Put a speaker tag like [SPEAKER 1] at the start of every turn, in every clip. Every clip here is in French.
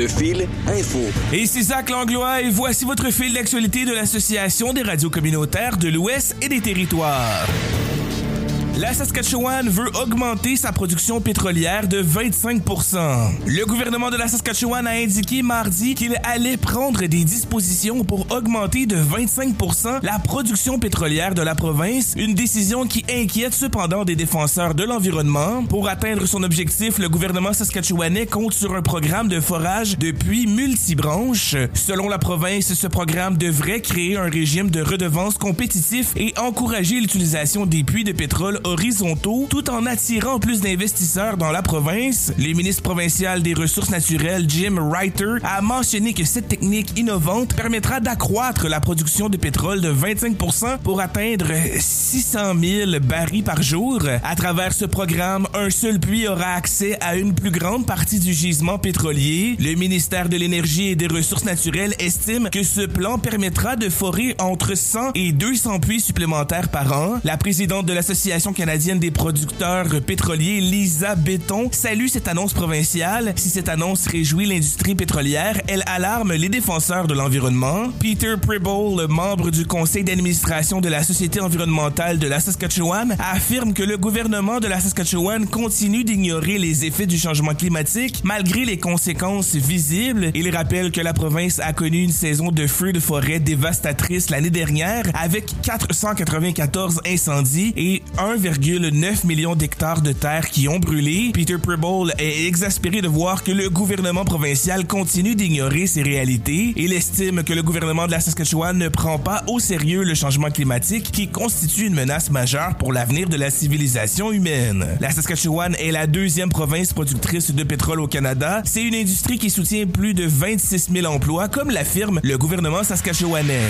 [SPEAKER 1] Le fil info.
[SPEAKER 2] Et c'est Zach Langlois et voici votre fil d'actualité de l'Association des radios communautaires de l'Ouest et des Territoires. La Saskatchewan veut augmenter sa production pétrolière de 25%. Le gouvernement de la Saskatchewan a indiqué mardi qu'il allait prendre des dispositions pour augmenter de 25% la production pétrolière de la province, une décision qui inquiète cependant des défenseurs de l'environnement. Pour atteindre son objectif, le gouvernement saskatchewanais compte sur un programme de forage de puits multibranches. Selon la province, ce programme devrait créer un régime de redevances compétitif et encourager l'utilisation des puits de pétrole horizontaux tout en attirant plus d'investisseurs dans la province. Le ministre provincial des Ressources naturelles, Jim Reiter, a mentionné que cette technique innovante permettra d'accroître la production de pétrole de 25% pour atteindre 600 000 barils par jour. À travers ce programme, un seul puits aura accès à une plus grande partie du gisement pétrolier. Le ministère de l'Énergie et des Ressources naturelles estime que ce plan permettra de forer entre 100 et 200 puits supplémentaires par an. La présidente de l'Association canadienne des producteurs pétroliers, Lisa Béton, salue cette annonce provinciale. Si cette annonce réjouit l'industrie pétrolière, elle alarme les défenseurs de l'environnement. Peter Pribble, membre du conseil d'administration de la Société environnementale de la Saskatchewan, affirme que le gouvernement de la Saskatchewan continue d'ignorer les effets du changement climatique malgré les conséquences visibles. Il rappelle que la province a connu une saison de feux de forêt dévastatrice l'année dernière avec 494 incendies et 1,9 million d'hectares de terre qui ont brûlé. Peter Pribble est exaspéré de voir que le gouvernement provincial continue d'ignorer ces réalités. Il estime que le gouvernement de la Saskatchewan ne prend pas au sérieux le changement climatique qui constitue une menace majeure pour l'avenir de la civilisation humaine. La Saskatchewan est la deuxième province productrice de pétrole au Canada. C'est une industrie qui soutient plus de 26 000 emplois, comme l'affirme le gouvernement saskatchewanais.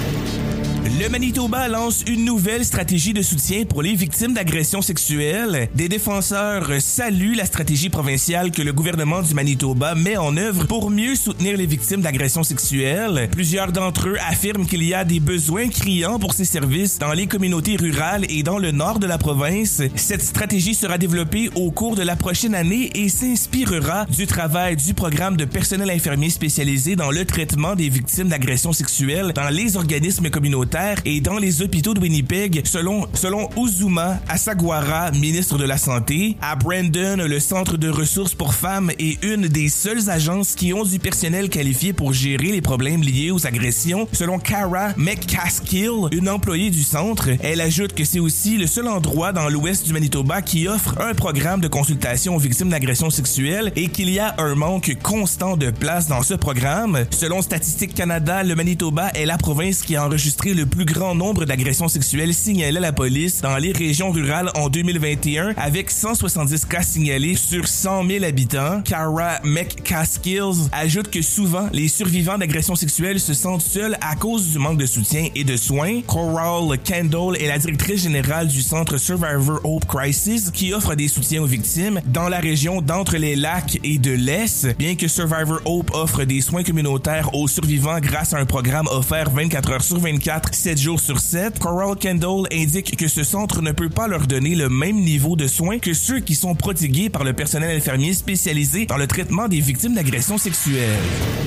[SPEAKER 2] Le Manitoba lance une nouvelle stratégie de soutien pour les victimes d'agressions sexuelles. Des défenseurs saluent la stratégie provinciale que le gouvernement du Manitoba met en œuvre pour mieux soutenir les victimes d'agressions sexuelles. Plusieurs d'entre eux affirment qu'il y a des besoins criants pour ces services dans les communautés rurales et dans le nord de la province. Cette stratégie sera développée au cours de la prochaine année et s'inspirera du travail du programme de personnel infirmier spécialisé dans le traitement des victimes d'agressions sexuelles dans les organismes communautaires et dans les hôpitaux de Winnipeg, selon Uzuma Asagwara, ministre de la Santé. À Brandon, le Centre de ressources pour femmes est une des seules agences qui ont du personnel qualifié pour gérer les problèmes liés aux agressions. Selon Cara McCaskill, une employée du centre, elle ajoute que c'est aussi le seul endroit dans l'ouest du Manitoba qui offre un programme de consultation aux victimes d'agressions sexuelles et qu'il y a un manque constant de place dans ce programme. Selon Statistique Canada, le Manitoba est la province qui a enregistré le plus grand nombre d'agressions sexuelles signalées à la police dans les régions rurales en 2021, avec 170 cas signalés sur 100 000 habitants. Cara McCaskill ajoute que souvent, les survivants d'agressions sexuelles se sentent seuls à cause du manque de soutien et de soins. Coral Kendall est la directrice générale du centre Survivor Hope Crisis, qui offre des soutiens aux victimes dans la région d'entre les lacs et de l'Est. Bien que Survivor Hope offre des soins communautaires aux survivants grâce à un programme offert 24 heures sur 24, 7 jours sur 7, Coral Kendall indique que ce centre ne peut pas leur donner le même niveau de soins que ceux qui sont prodigués par le personnel infirmier spécialisé dans le traitement des victimes d'agressions sexuelles.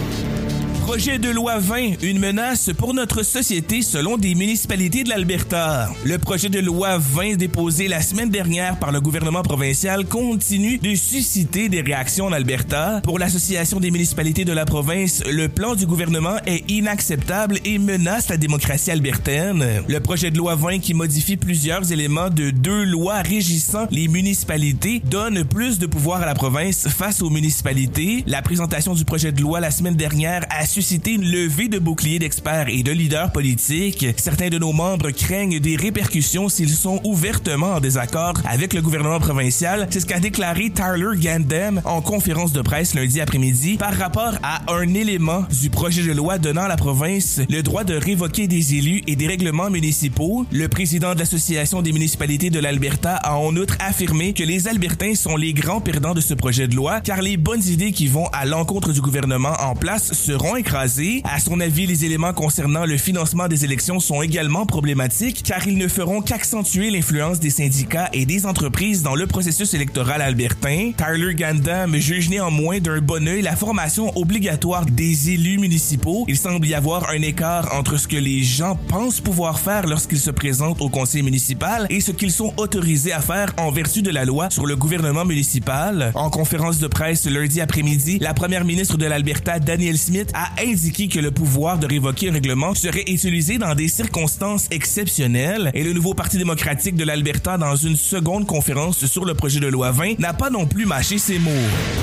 [SPEAKER 2] Projet de loi 20, une menace pour notre société selon des municipalités de l'Alberta. Le projet de loi 20 déposé la semaine dernière par le gouvernement provincial continue de susciter des réactions en Alberta. Pour l'Association des municipalités de la province, le plan du gouvernement est inacceptable et menace la démocratie albertaine. Le projet de loi 20 qui modifie plusieurs éléments de 2 lois régissant les municipalités donne plus de pouvoir à la province face aux municipalités. La présentation du projet de loi la semaine dernière a suscité une levée de boucliers d'experts et de leaders politiques. Certains de nos membres craignent des répercussions s'ils sont ouvertement en désaccord avec le gouvernement provincial. C'est ce qu'a déclaré Tyler Gandem en conférence de presse lundi après-midi par rapport à un élément du projet de loi donnant à la province le droit de révoquer des élus et des règlements municipaux. Le président de l'Association des municipalités de l'Alberta a en outre affirmé que les Albertains sont les grands perdants de ce projet de loi car les bonnes idées qui vont à l'encontre du gouvernement en place seront écrasés. À son avis, les éléments concernant le financement des élections sont également problématiques car ils ne feront qu'accentuer l'influence des syndicats et des entreprises dans le processus électoral albertain. Tyler Gandam juge néanmoins d'un bon œil la formation obligatoire des élus municipaux. Il semble y avoir un écart entre ce que les gens pensent pouvoir faire lorsqu'ils se présentent au conseil municipal et ce qu'ils sont autorisés à faire en vertu de la loi sur le gouvernement municipal. En conférence de presse lundi après-midi, la première ministre de l'Alberta, Danielle Smith, a indiqué que le pouvoir de révoquer un règlement serait utilisé dans des circonstances exceptionnelles et le nouveau Parti démocratique de l'Alberta, dans une seconde conférence sur le projet de loi 20, n'a pas non plus mâché ses mots.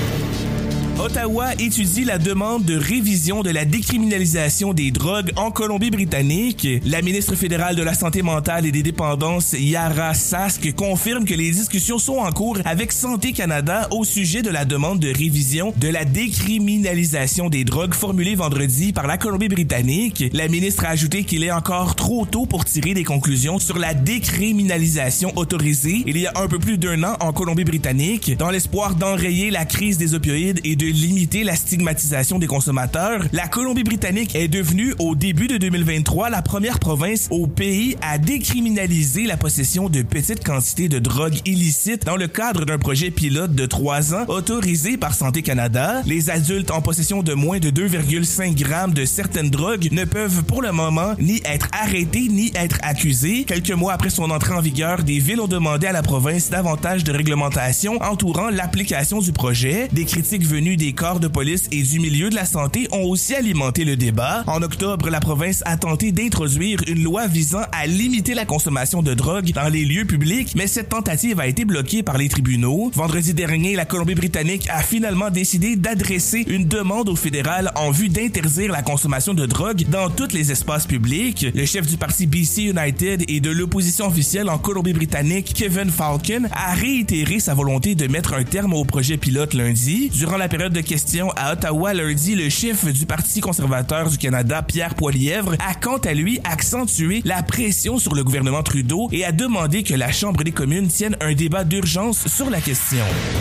[SPEAKER 2] Ottawa étudie la demande de révision de la décriminalisation des drogues en Colombie-Britannique. La ministre fédérale de la Santé mentale et des dépendances, Yara Sask, confirme que les discussions sont en cours avec Santé Canada au sujet de la demande de révision de la décriminalisation des drogues formulée vendredi par la Colombie-Britannique. La ministre a ajouté qu'il est encore trop tôt pour tirer des conclusions sur la décriminalisation autorisée il y a un peu plus d'1 an en Colombie-Britannique, dans l'espoir d'enrayer la crise des opioïdes et de limiter la stigmatisation des consommateurs. La Colombie-Britannique est devenue, au début de 2023, la première province au pays à décriminaliser la possession de petites quantités de drogues illicites dans le cadre d'un projet pilote de 3 ans autorisé par Santé Canada. Les adultes en possession de moins de 2,5 grammes de certaines drogues ne peuvent pour le moment ni être arrêtés ni être accusés. Quelques mois après son entrée en vigueur, des villes ont demandé à la province davantage de réglementation entourant l'application du projet. Des critiques venues des corps de police et du milieu de la santé ont aussi alimenté le débat. En octobre, la province a tenté d'introduire une loi visant à limiter la consommation de drogue dans les lieux publics, mais cette tentative a été bloquée par les tribunaux. Vendredi dernier, la Colombie-Britannique a finalement décidé d'adresser une demande au fédéral en vue d'interdire la consommation de drogue dans tous les espaces publics. Le chef du parti BC United et de l'opposition officielle en Colombie-Britannique, Kevin Falcon, a réitéré sa volonté de mettre un terme au projet pilote lundi. Durant la période de questions à Ottawa lundi, le chef du Parti conservateur du Canada, Pierre Poilievre, a quant à lui accentué la pression sur le gouvernement Trudeau et a demandé que la Chambre des communes tienne un débat d'urgence sur la question.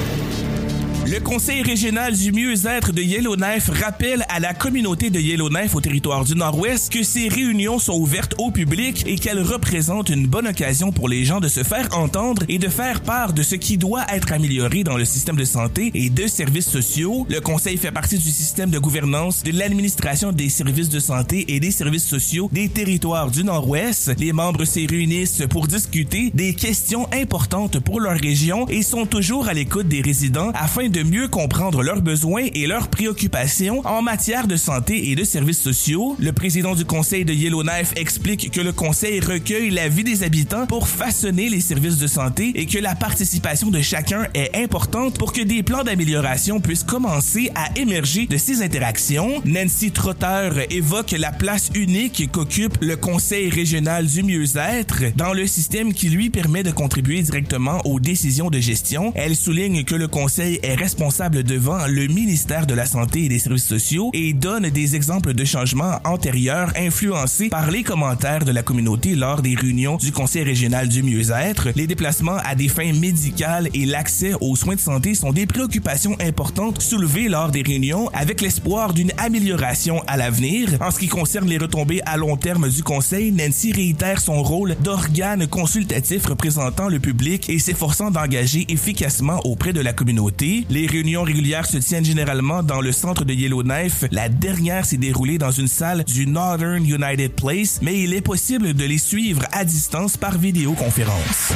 [SPEAKER 2] Le Conseil régional du mieux-être de Yellowknife rappelle à la communauté de Yellowknife au territoire du Nord-Ouest que ces réunions sont ouvertes au public et qu'elles représentent une bonne occasion pour les gens de se faire entendre et de faire part de ce qui doit être amélioré dans le système de santé et de services sociaux. Le Conseil fait partie du système de gouvernance de l'administration des services de santé et des services sociaux des territoires du Nord-Ouest. Les membres s'y réunissent pour discuter des questions importantes pour leur région et sont toujours à l'écoute des résidents afin de mieux comprendre leurs besoins et leurs préoccupations en matière de santé et de services sociaux. Le président du conseil de Yellowknife explique que le conseil recueille l'avis des habitants pour façonner les services de santé et que la participation de chacun est importante pour que des plans d'amélioration puissent commencer à émerger de ces interactions. Nancy Trotter évoque la place unique qu'occupe le conseil régional du mieux-être dans le système qui lui permet de contribuer directement aux décisions de gestion. Elle souligne que le conseil est responsable devant le ministère de la Santé et des Services sociaux et donne des exemples de changements antérieurs influencés par les commentaires de la communauté lors des réunions du Conseil régional du mieux-être. Les déplacements à des fins médicales et l'accès aux soins de santé sont des préoccupations importantes soulevées lors des réunions avec l'espoir d'une amélioration à l'avenir. En ce qui concerne les retombées à long terme du Conseil, Nancy réitère son rôle d'organe consultatif représentant le public et s'efforçant d'engager efficacement auprès de la communauté. Les réunions régulières se tiennent généralement dans le centre de Yellowknife. La dernière s'est déroulée dans une salle du Northern United Place, mais il est possible de les suivre à distance par vidéoconférence.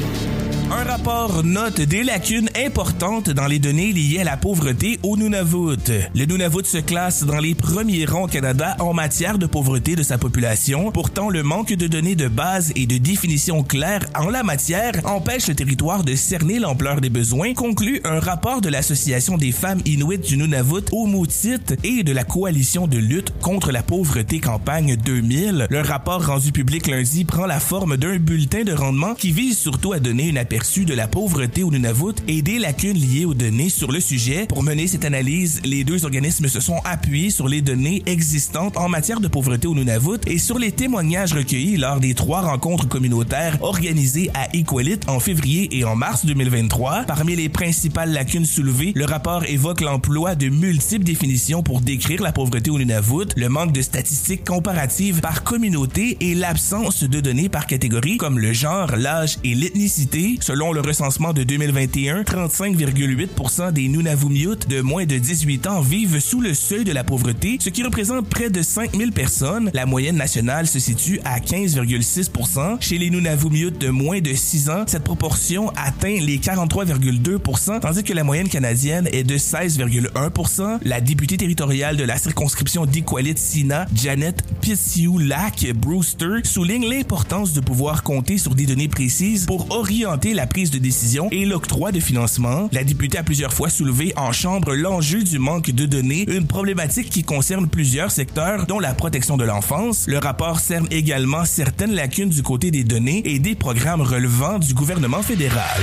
[SPEAKER 2] Un rapport note des lacunes importantes dans les données liées à la pauvreté au Nunavut. Le Nunavut se classe dans les premiers rangs au Canada en matière de pauvreté de sa population. Pourtant, le manque de données de base et de définitions claires en la matière empêche le territoire de cerner l'ampleur des besoins, conclut un rapport de l'Association des femmes inuits du Nunavut, Umutit, et de la Coalition de lutte contre la pauvreté Campagne 2000. Le rapport rendu public lundi prend la forme d'un bulletin de rendement qui vise surtout à donner une aperçu aperçu de la pauvreté au Nunavut et des lacunes liées aux données sur le sujet. Pour mener cette analyse, les deux organismes se sont appuyés sur les données existantes en matière de pauvreté au Nunavut et sur les témoignages recueillis lors des 3 rencontres communautaires organisées à Iqaluit en février et en mars 2023. Parmi les principales lacunes soulevées, le rapport évoque l'emploi de multiples définitions pour décrire la pauvreté au Nunavut, le manque de statistiques comparatives par communauté et l'absence de données par catégorie comme le genre, l'âge et l'ethnicité. Selon le recensement de 2021, 35,8% des Nunavummiut de moins de 18 ans vivent sous le seuil de la pauvreté, ce qui représente près de 5000 personnes. La moyenne nationale se situe à 15,6%. Chez les Nunavummiut de moins de 6 ans, cette proportion atteint les 43,2%, tandis que la moyenne canadienne est de 16,1%. La députée territoriale de la circonscription d'Iqaluit-Sina, Janet Pitsiou-Lac-Brewster, souligne l'importance de pouvoir compter sur des données précises pour orienter la prise de décision et l'octroi de financement. La députée a plusieurs fois soulevé en chambre l'enjeu du manque de données, une problématique qui concerne plusieurs secteurs, dont la protection de l'enfance. Le rapport cerne également certaines lacunes du côté des données et des programmes relevant du gouvernement fédéral.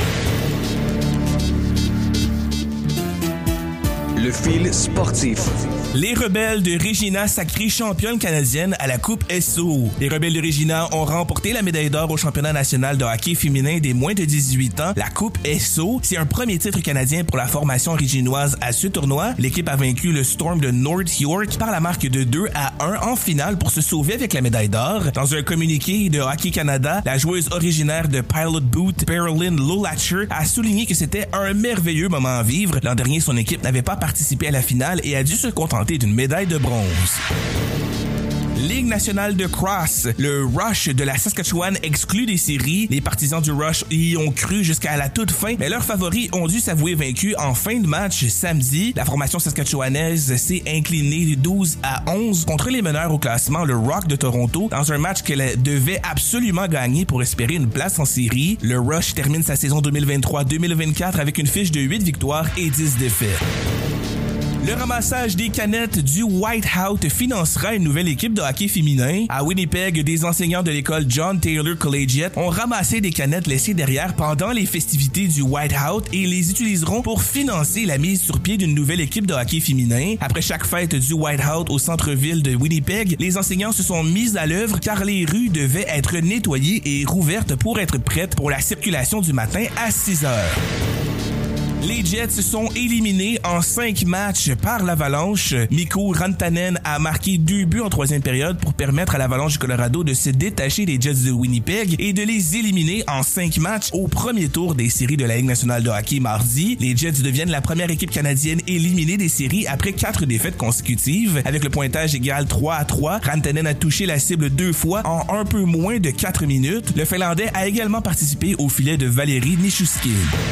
[SPEAKER 1] Le fil sportif.
[SPEAKER 2] Les Rebelles de Regina sacrées championnes canadiennes à la Coupe Esso. Les Rebelles de Regina ont remporté la médaille d'or au championnat national de hockey féminin des moins de 18 ans, la Coupe Esso. C'est un premier titre canadien pour la formation reginoise à ce tournoi. L'équipe a vaincu le Storm de North York par la marque de 2-1 en finale pour se sauver avec la médaille d'or. Dans un communiqué de Hockey Canada, la joueuse originaire de Pilot Butte, Berlin Lulacher, a souligné que c'était un merveilleux moment à vivre. L'an dernier, son équipe n'avait pas participé à la finale et a dû se contenter d'une médaille de bronze. Ligue nationale de cross. Le Rush de la Saskatchewan exclut des séries. Les partisans du Rush y ont cru jusqu'à la toute fin, mais leurs favoris ont dû s'avouer vaincus en fin de match samedi. La formation saskatchewanaise s'est inclinée 12-11 contre les meneurs au classement, le Rock de Toronto, dans un match qu'elle devait absolument gagner pour espérer une place en série. Le Rush termine sa saison 2023-2024 avec une fiche de 8 victoires et 10 défaites. Le ramassage des canettes du Whiteout financera une nouvelle équipe de hockey féminin. À Winnipeg, des enseignants de l'école John Taylor Collegiate ont ramassé des canettes laissées derrière pendant les festivités du Whiteout et les utiliseront pour financer la mise sur pied d'une nouvelle équipe de hockey féminin. Après chaque fête du Whiteout au centre-ville de Winnipeg, les enseignants se sont mis à l'œuvre car les rues devaient être nettoyées et rouvertes pour être prêtes pour la circulation du matin à 6 heures. Les Jets sont éliminés en 5 matchs par l'Avalanche. Mikko Rantanen a marqué 2 buts en 3e période pour permettre à l'Avalanche du Colorado de se détacher des Jets de Winnipeg et de les éliminer en 5 matchs au premier tour des séries de la Ligue nationale de hockey mardi. Les Jets deviennent la première équipe canadienne éliminée des séries après 4 défaites consécutives. Avec le pointage égal 3-3, Rantanen a touché la cible 2 fois en un peu moins de 4 minutes. Le Finlandais a également participé au filet de Valérie Nichushkin.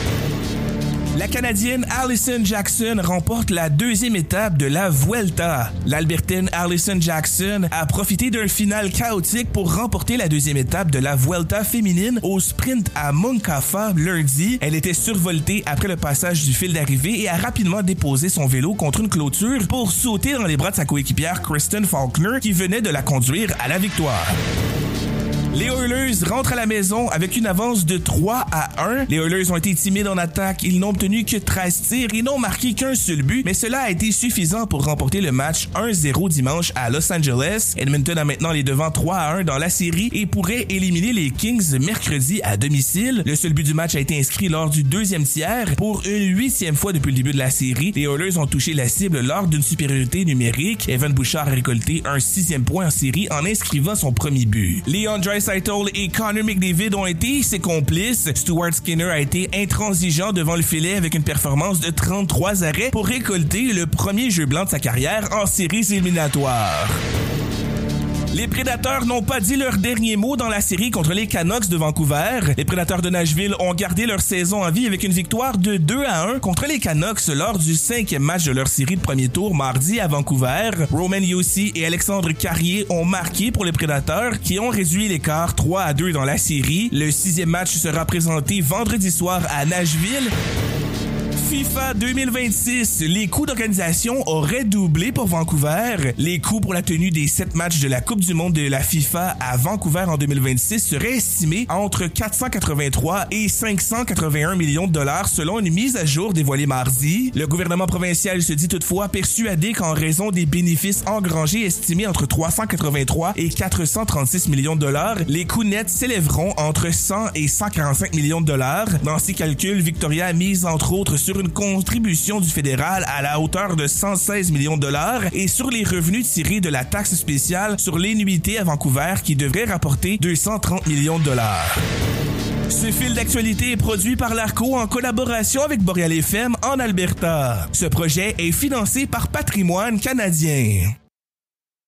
[SPEAKER 2] La Canadienne Alison Jackson remporte la 2e étape de la Vuelta. L'Albertaine Alison Jackson a profité d'un final chaotique pour remporter la 2e étape de la Vuelta féminine au sprint à Moncada lundi. Elle était survoltée après le passage du fil d'arrivée et a rapidement déposé son vélo contre une clôture pour sauter dans les bras de sa coéquipière Kristen Faulkner qui venait de la conduire à la victoire. Les Oilers rentrent à la maison avec une avance de 3-1. Les Oilers ont été timides en attaque. Ils n'ont obtenu que 13 tirs et n'ont marqué qu'un seul but, mais cela a été suffisant pour remporter le match 1-0 dimanche à Los Angeles. Edmonton a maintenant les devants 3-1 dans la série et pourrait éliminer les Kings mercredi à domicile. Le seul but du match a été inscrit lors du 2e tiers. Pour une 8e fois depuis le début de la série, les Oilers ont touché la cible lors d'une supériorité numérique. Evan Bouchard a récolté un 6e point en série en inscrivant son premier but. Leon Draisaitl et Connor McDavid ont été ses complices. Stuart Skinner a été intransigeant devant le filet avec une performance de 33 arrêts pour récolter le premier jeu blanc de sa carrière en séries éliminatoires. Les Prédateurs n'ont pas dit leur dernier mot dans la série contre les Canucks de Vancouver. Les Prédateurs de Nashville ont gardé leur saison en vie avec une victoire de 2-1 contre les Canucks lors du 5e match de leur série de premier tour mardi à Vancouver. Roman Josi et Alexandre Carrier ont marqué pour les Prédateurs qui ont réduit l'écart 3-2 dans la série. Le 6e match sera présenté vendredi soir à Nashville. FIFA 2026, les coûts d'organisation auraient doublé pour Vancouver. Les coûts pour la tenue des 7 matchs de la Coupe du monde de la FIFA à Vancouver en 2026 seraient estimés entre 483 et 581 millions de dollars selon une mise à jour dévoilée mardi. Le gouvernement provincial se dit toutefois persuadé qu'en raison des bénéfices engrangés estimés entre 383 et 436 millions de dollars, les coûts nets s'élèveront entre 100 et 145 millions de dollars. Dans ces calculs, Victoria mise entre autres sur une contribution du fédéral à la hauteur de 116 millions de dollars et sur les revenus tirés de la taxe spéciale sur les nuitées à Vancouver qui devrait rapporter 230 millions de dollars. Ce fil d'actualité est produit par l'ARCO en collaboration avec Boreal FM en Alberta. Ce projet est financé par Patrimoine canadien.